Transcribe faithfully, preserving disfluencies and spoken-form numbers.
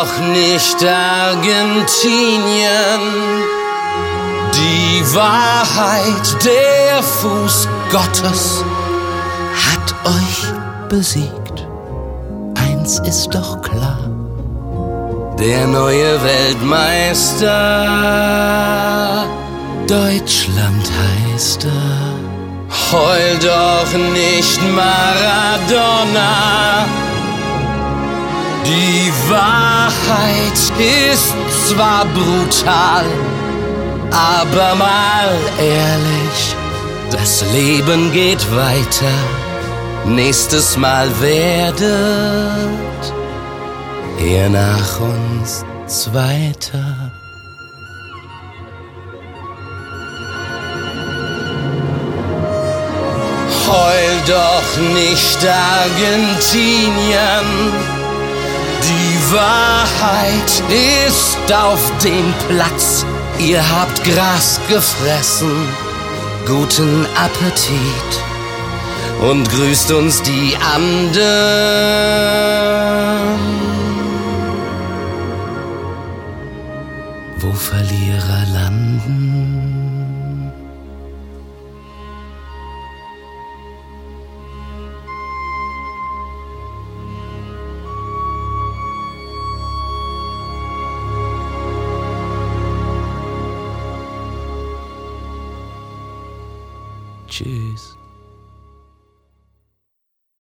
doch nicht Argentinien. Die Wahrheit, der Fuß Gottes, hat euch besiegt. Eins ist doch klar: der neue Weltmeister, Deutschland heißt er. Heul doch nicht, Maradona. Die Wahrheit ist zwar brutal, aber mal ehrlich, das Leben geht weiter. Nächstes Mal werdet ihr nach uns Zweiter. Heul doch nicht, Argentinien. Die Wahrheit ist auf dem Platz. Ihr habt Gras gefressen. Guten Appetit. Und grüßt uns die anderen, wo Verlierer landen. Tschüss.